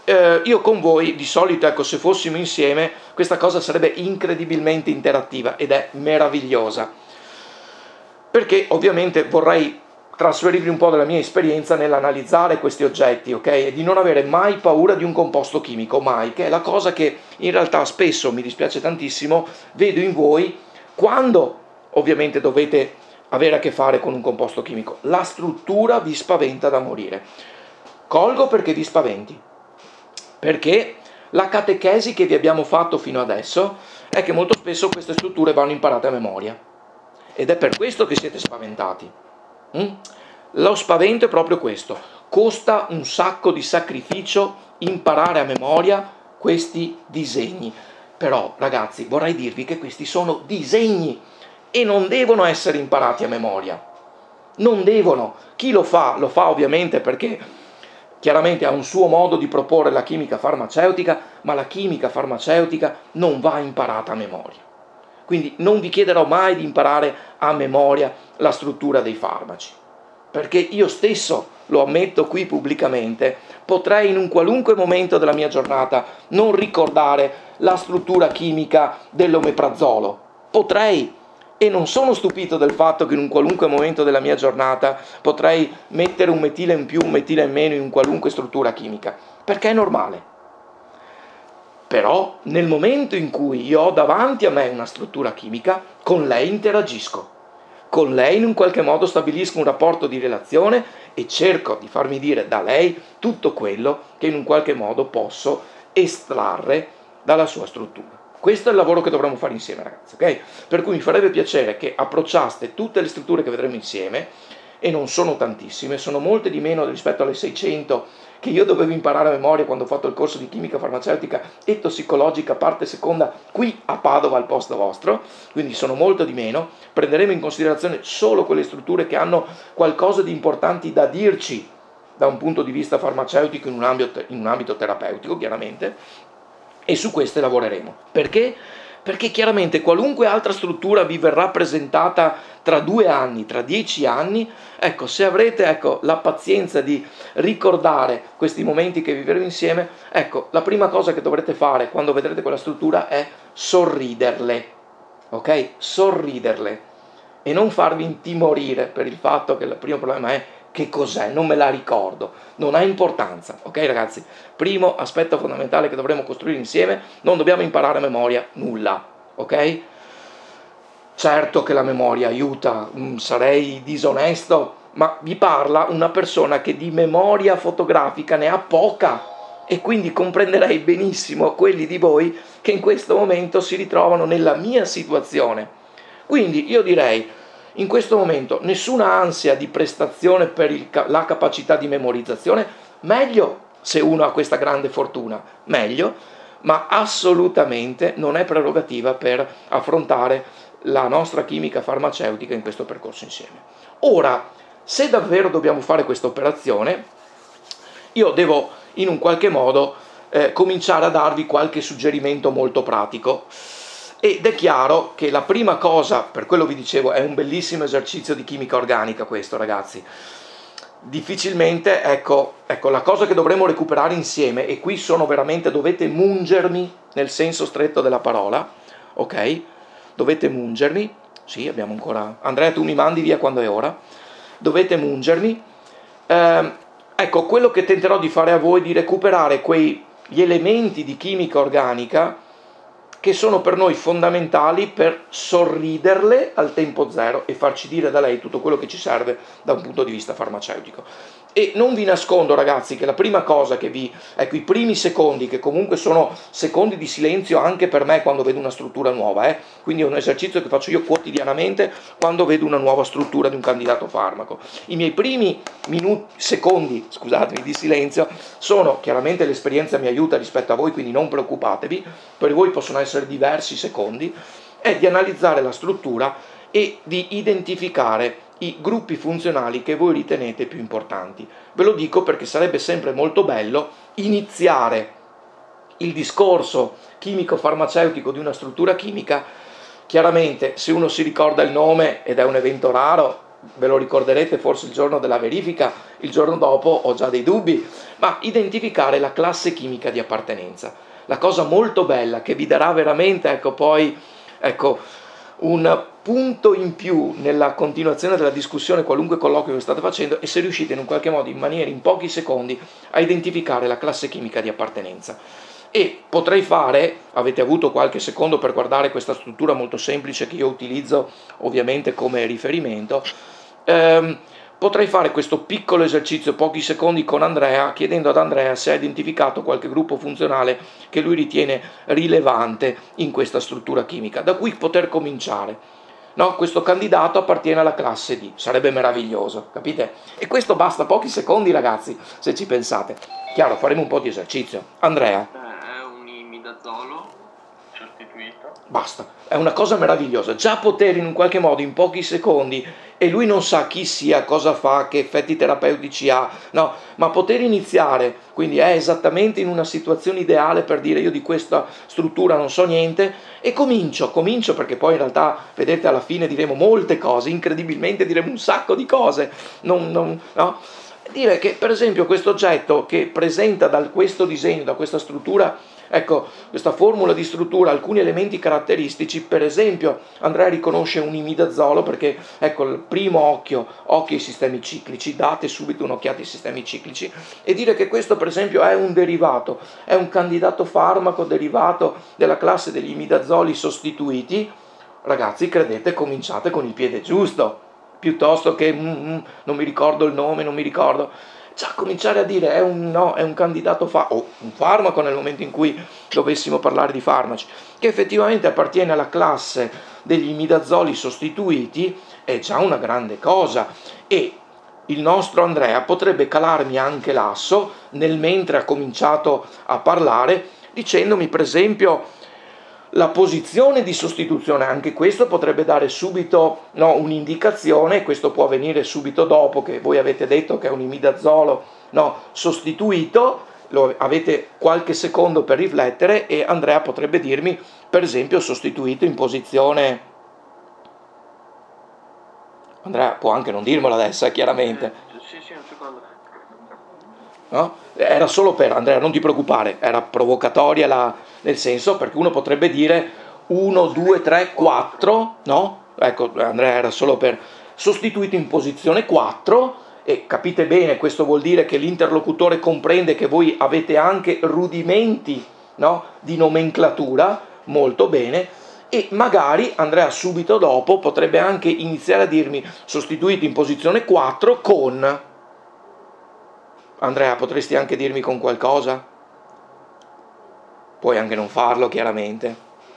eh, io con voi di solito, ecco, se fossimo insieme, questa cosa sarebbe incredibilmente interattiva ed è meravigliosa, perché ovviamente vorrei trasferirvi un po' della mia esperienza nell'analizzare questi oggetti, ok? E di non avere mai paura di un composto chimico, mai, che è la cosa che in realtà spesso, mi dispiace tantissimo, vedo in voi quando ovviamente dovete avere a che fare con un composto chimico. La struttura vi spaventa da morire. Colgo perché vi spaventi, perché la catechesi che vi abbiamo fatto fino adesso è che molto spesso queste strutture vanno imparate a memoria, ed è per questo che siete spaventati. Mm? Lo spavento è proprio questo: costa un sacco di sacrificio imparare a memoria questi disegni. Però ragazzi, vorrei dirvi che questi sono disegni e non devono essere imparati a memoria, non devono. Chi lo fa, lo fa ovviamente perché chiaramente ha un suo modo di proporre la chimica farmaceutica, ma la chimica farmaceutica non va imparata a memoria. Quindi non vi chiederò mai di imparare a memoria la struttura dei farmaci, perché io stesso, lo ammetto qui pubblicamente, potrei in un qualunque momento della mia giornata non ricordare la struttura chimica dell'omeprazolo. Potrei, e non sono stupito del fatto che in un qualunque momento della mia giornata potrei mettere un metile in più, un metile in meno in un qualunque struttura chimica, perché è normale. Però nel momento in cui io ho davanti a me una struttura chimica, con lei interagisco, con lei in un qualche modo stabilisco un rapporto di relazione e cerco di farmi dire da lei tutto quello che in un qualche modo posso estrarre dalla sua struttura. Questo è il lavoro che dovremo fare insieme, ragazzi, ok? Per cui mi farebbe piacere che approcciaste tutte le strutture che vedremo insieme, e non sono tantissime, sono molte di meno rispetto alle seicento che io dovevo imparare a memoria quando ho fatto il corso di chimica farmaceutica e tossicologica parte seconda qui a Padova al posto vostro, quindi sono molto di meno. Prenderemo in considerazione solo quelle strutture che hanno qualcosa di importanti da dirci da un punto di vista farmaceutico in un ambito, in un ambito terapeutico, chiaramente, e su queste lavoreremo. Perché? Perché chiaramente qualunque altra struttura vi verrà presentata tra due anni, tra dieci anni, ecco, se avrete ecco, la pazienza di ricordare questi momenti che vivremo insieme, ecco, la prima cosa che dovrete fare quando vedrete quella struttura è sorriderle, ok? Sorriderle e non farvi intimorire per il fatto che il primo problema è che cos'è, non me la ricordo, non ha importanza, ok ragazzi? Primo aspetto fondamentale che dovremo costruire insieme: non dobbiamo imparare a memoria nulla, ok? Certo che la memoria aiuta, mh, sarei disonesto, ma vi parla una persona che di memoria fotografica ne ha poca, e quindi comprenderei benissimo quelli di voi che in questo momento si ritrovano nella mia situazione. Quindi io direi, in questo momento nessuna ansia di prestazione per il, la capacità di memorizzazione, meglio se uno ha questa grande fortuna, meglio, ma assolutamente non è prerogativa per affrontare la nostra chimica farmaceutica in questo percorso insieme. Ora, se davvero dobbiamo fare questa operazione, io devo in un qualche modo eh, cominciare a darvi qualche suggerimento molto pratico. Ed è chiaro che la prima cosa, per quello vi dicevo, è un bellissimo esercizio di chimica organica questo, ragazzi. Difficilmente, ecco, ecco, la cosa che dovremo recuperare insieme, e qui sono veramente, dovete mungermi nel senso stretto della parola, ok? Dovete mungermi, sì, abbiamo ancora... Andrea, tu mi mandi via quando è ora. Dovete mungermi. Eh, ecco, quello che tenterò di fare a voi è di recuperare quei gli elementi di chimica organica che sono per noi fondamentali per sorriderle al tempo zero e farci dire da lei tutto quello che ci serve da un punto di vista farmaceutico. E non vi nascondo, ragazzi, che la prima cosa che vi... ecco, i primi secondi, che comunque sono secondi di silenzio anche per me quando vedo una struttura nuova, eh? Quindi è un esercizio che faccio io quotidianamente quando vedo una nuova struttura di un candidato farmaco. I miei primi minuti, secondi, scusatemi, di silenzio sono, chiaramente l'esperienza mi aiuta rispetto a voi, quindi non preoccupatevi, per voi possono essere diversi secondi, è di analizzare la struttura e di identificare i gruppi funzionali che voi ritenete più importanti. Ve lo dico perché sarebbe sempre molto bello iniziare il discorso chimico-farmaceutico di una struttura chimica. Chiaramente, se uno si ricorda il nome ed è un evento raro, ve lo ricorderete forse il giorno della verifica, il giorno dopo ho già dei dubbi, ma identificare la classe chimica di appartenenza. La cosa molto bella che vi darà veramente, ecco, poi, ecco, un punto in più nella continuazione della discussione, qualunque colloquio che state facendo, è se riuscite in un qualche modo, in maniera, in pochi secondi, a identificare la classe chimica di appartenenza. E potrei fare, avete avuto qualche secondo per guardare questa struttura molto semplice che io utilizzo ovviamente come riferimento, ehm, potrei fare questo piccolo esercizio, pochi secondi, con Andrea, chiedendo ad Andrea se ha identificato qualche gruppo funzionale che lui ritiene rilevante in questa struttura chimica, da cui poter cominciare. No, questo candidato appartiene alla classe D, sarebbe meraviglioso, capite? E questo basta pochi secondi, ragazzi, se ci pensate. Chiaro, faremo un po' di esercizio. Andrea? È un imidazolo sostituito. Basta, è una cosa meravigliosa, già poter in un qualche modo, in pochi secondi, e lui non sa chi sia, cosa fa, che effetti terapeutici ha, no, ma poter iniziare, quindi è esattamente in una situazione ideale per dire io di questa struttura non so niente, e comincio, comincio perché poi in realtà, vedete, alla fine diremo molte cose, incredibilmente diremo un sacco di cose, non, non, no? Dire che per esempio questo oggetto che presenta da questo disegno, da questa struttura, ecco, questa formula di struttura, alcuni elementi caratteristici, per esempio Andrea riconosce un imidazolo perché, ecco, il primo occhio, occhio ai sistemi ciclici, date subito un'occhiata ai sistemi ciclici, e dire che questo per esempio è un derivato, è un candidato farmaco derivato della classe degli imidazoli sostituiti, ragazzi, credete, cominciate con il piede giusto, piuttosto che mm, mm, non mi ricordo il nome, non mi ricordo, già cominciare a dire è un, no, è un candidato fa- o un farmaco nel momento in cui dovessimo parlare di farmaci, che effettivamente appartiene alla classe degli imidazoli sostituiti, è già una grande cosa. E il nostro Andrea potrebbe calarmi anche l'asso nel mentre ha cominciato a parlare, dicendomi per esempio la posizione di sostituzione. Anche questo potrebbe dare subito, no, un'indicazione. Questo può avvenire subito dopo che voi avete detto che è un imidazolo, no, sostituito, lo avete qualche secondo per riflettere, e Andrea potrebbe dirmi per esempio sostituito in posizione, Andrea può anche non dirmelo adesso, eh, chiaramente. Eh, sì, sì, un secondo. No? Era solo per, Andrea, non ti preoccupare, era provocatoria la, nel senso, perché uno potrebbe dire uno, due, tre, quattro, no? Ecco, Andrea era solo per sostituito in posizione quattro, e capite bene, questo vuol dire che l'interlocutore comprende che voi avete anche rudimenti, no, di nomenclatura, molto bene, e magari Andrea subito dopo potrebbe anche iniziare a dirmi sostituito in posizione quattro con... Andrea, potresti anche dirmi con qualcosa? Puoi anche non farlo, chiaramente.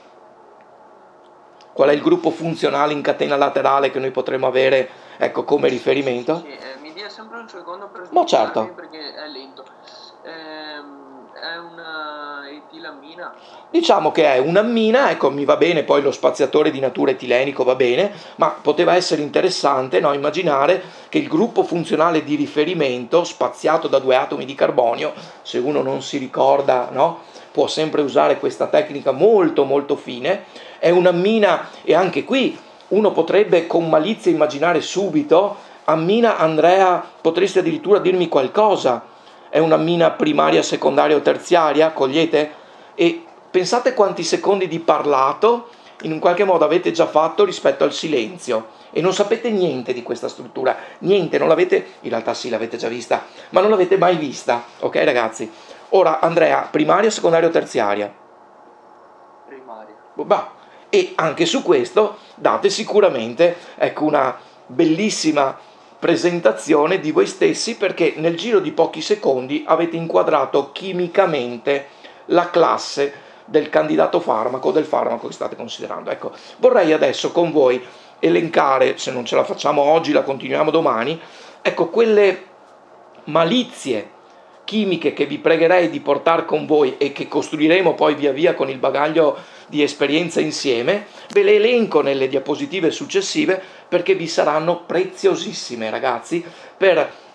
Qual è il gruppo funzionale in catena laterale che noi potremmo avere, ecco, come riferimento? Sì, eh, mi dia sempre un secondo per Ma certo. perché è lento. Ehm, è una etilamina. Diciamo che è un'ammina, ecco, mi va bene, poi lo spaziatore di natura etilenico va bene, ma poteva essere interessante, no, immaginare che il gruppo funzionale di riferimento, spaziato da due atomi di carbonio, se uno non si ricorda, no, può sempre usare questa tecnica molto molto fine, è un'ammina, e anche qui uno potrebbe con malizia immaginare subito, ammina, Andrea, potresti addirittura dirmi qualcosa, è un'ammina primaria, secondaria o terziaria, cogliete? E pensate quanti secondi di parlato in un qualche modo avete già fatto rispetto al silenzio, e non sapete niente di questa struttura, niente, non l'avete, in realtà sì, l'avete già vista, ma non l'avete mai vista, ok ragazzi? Ora Andrea, primaria, secondaria o terziaria? Primaria. Bah, e anche su questo date sicuramente, ecco, una bellissima presentazione di voi stessi, perché nel giro di pochi secondi avete inquadrato chimicamente la classe del candidato farmaco, del farmaco che state considerando. Ecco, vorrei adesso con voi elencare, se non ce la facciamo oggi la continuiamo domani, ecco, quelle malizie chimiche che vi pregherei di portare con voi e che costruiremo poi via via con il bagaglio di esperienza insieme. Ve le elenco nelle diapositive successive perché vi saranno preziosissime, ragazzi, per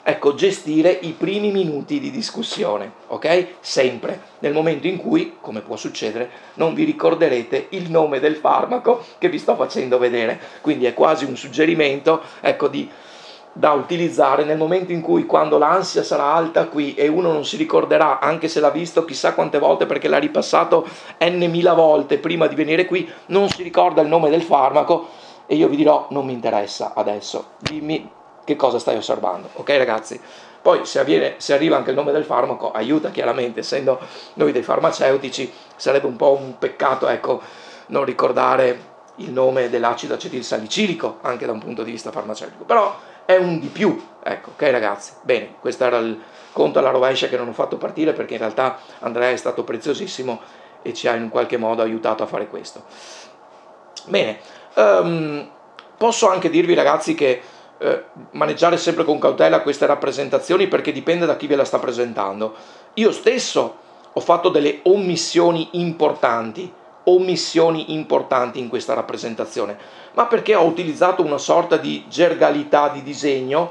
ecco, gestire i primi minuti di discussione, ok? Sempre, nel momento in cui, come può succedere, non vi ricorderete il nome del farmaco che vi sto facendo vedere. Quindi è quasi un suggerimento, ecco, di da utilizzare nel momento in cui, quando l'ansia sarà alta qui e uno non si ricorderà, anche se l'ha visto chissà quante volte perché l'ha ripassato n mila volte prima di venire qui, non si ricorda il nome del farmaco e io vi dirò non mi interessa adesso, dimmi che cosa stai osservando, ok ragazzi? Poi se, avviene, se arriva anche il nome del farmaco aiuta chiaramente, essendo noi dei farmaceutici sarebbe un po' un peccato, ecco, non ricordare il nome dell'acido acetilsalicilico anche da un punto di vista farmaceutico, però è un di più, ecco, ok ragazzi? Bene, questo era il conto alla rovescia che non ho fatto partire perché in realtà Andrea è stato preziosissimo e ci ha in qualche modo aiutato a fare questo. Bene, um, posso anche dirvi ragazzi che eh, maneggiare sempre con cautela queste rappresentazioni perché dipende da chi ve la sta presentando. Io stesso ho fatto delle omissioni importanti, omissioni importanti in questa rappresentazione, ma perché ho utilizzato una sorta di gergalità di disegno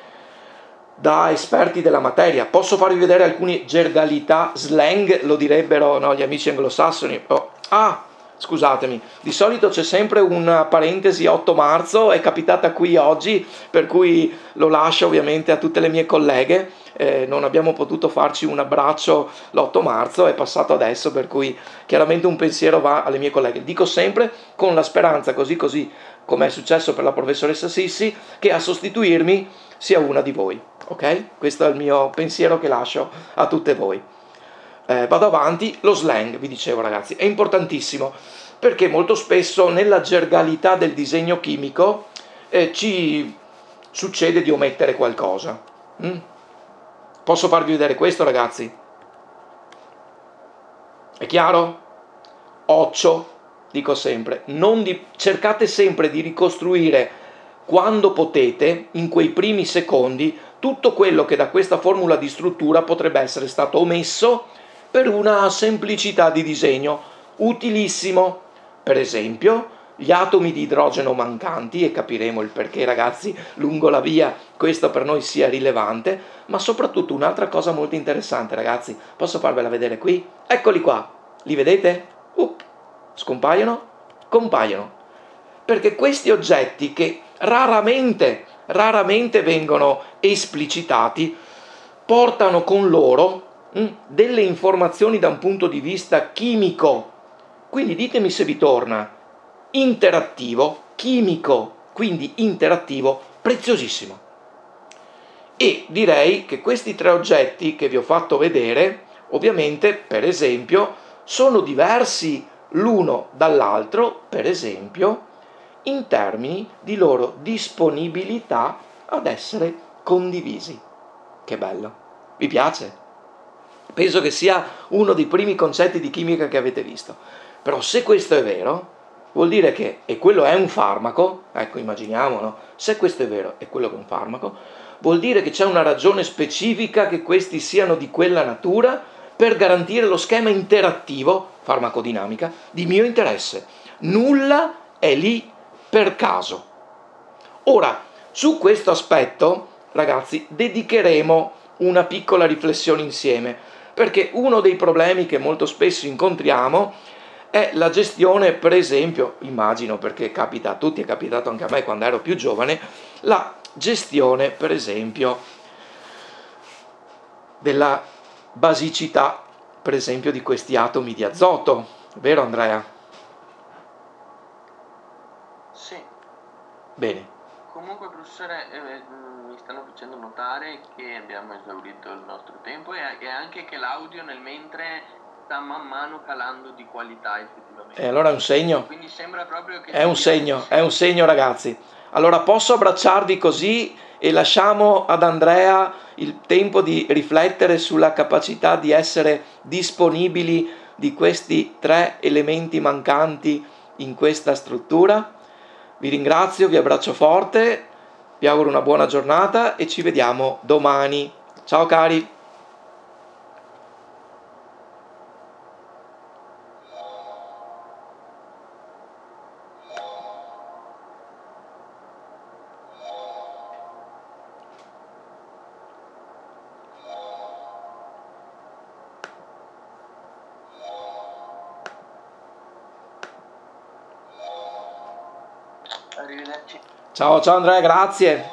da esperti della materia. Posso farvi vedere alcune gergalità, slang, lo direbbero no, gli amici anglosassoni. Oh. Ah, scusatemi, di solito c'è sempre una parentesi otto marzo, è capitata qui oggi, per cui lo lascio ovviamente a tutte le mie colleghe. Eh, non abbiamo potuto farci un abbraccio l'otto marzo, è passato adesso, per cui chiaramente un pensiero va alle mie colleghe. Dico sempre con la speranza, così così come è successo per la professoressa Sissi, che a sostituirmi sia una di voi, ok? Questo è il mio pensiero che lascio a tutte voi. Eh, vado avanti, lo slang, vi dicevo ragazzi, è importantissimo, perché molto spesso nella gergalità del disegno chimico eh, ci succede di omettere qualcosa. Mm? Posso farvi vedere questo ragazzi? È chiaro? Occio, dico sempre, non di, cercate sempre di ricostruire quando potete, in quei primi secondi, tutto quello che da questa formula di struttura potrebbe essere stato omesso per una semplicità di disegno, utilissimo. Per esempio, gli atomi di idrogeno mancanti, e capiremo il perché ragazzi lungo la via questo per noi sia rilevante, ma soprattutto un'altra cosa molto interessante ragazzi, posso farvela vedere qui? Eccoli qua, li vedete? Up. Scompaiono? Compaiono. Perché questi oggetti che raramente, raramente vengono esplicitati, portano con loro mh, delle informazioni da un punto di vista chimico. Quindi ditemi se vi torna. Interattivo, chimico, quindi interattivo, preziosissimo. E direi che questi tre oggetti che vi ho fatto vedere, ovviamente, per esempio, sono diversi l'uno dall'altro, per esempio, in termini di loro disponibilità ad essere condivisi. Che bello! Vi piace? Penso che sia uno dei primi concetti di chimica che avete visto. Però se questo è vero, vuol dire che, e quello è un farmaco, ecco immaginiamo, no? Se questo è vero e quello che è un farmaco, vuol dire che c'è una ragione specifica che questi siano di quella natura per garantire lo schema interattivo, farmacodinamica, di mio interesse. Nulla è lì per caso. Ora, su questo aspetto, ragazzi, dedicheremo una piccola riflessione insieme, perché uno dei problemi che molto spesso incontriamo è la gestione, per esempio, immagino perché capita a tutti, è capitato anche a me quando ero più giovane, la gestione, per esempio, della basicità, per esempio, di questi atomi di azoto. Vero Andrea? Sì. Bene. Comunque professore, eh, mi stanno facendo notare che abbiamo esaurito il nostro tempo e, e anche che l'audio nel mentre sta man mano calando di qualità effettivamente. E allora è un segno? Quindi sembra proprio che... È un segno, è un segno ragazzi. Allora posso abbracciarvi così e lasciamo ad Andrea il tempo di riflettere sulla capacità di essere disponibili di questi tre elementi mancanti in questa struttura. Vi ringrazio, vi abbraccio forte, vi auguro una buona giornata e ci vediamo domani. Ciao cari! arrivederci. Ciao, ciao Andrea, grazie.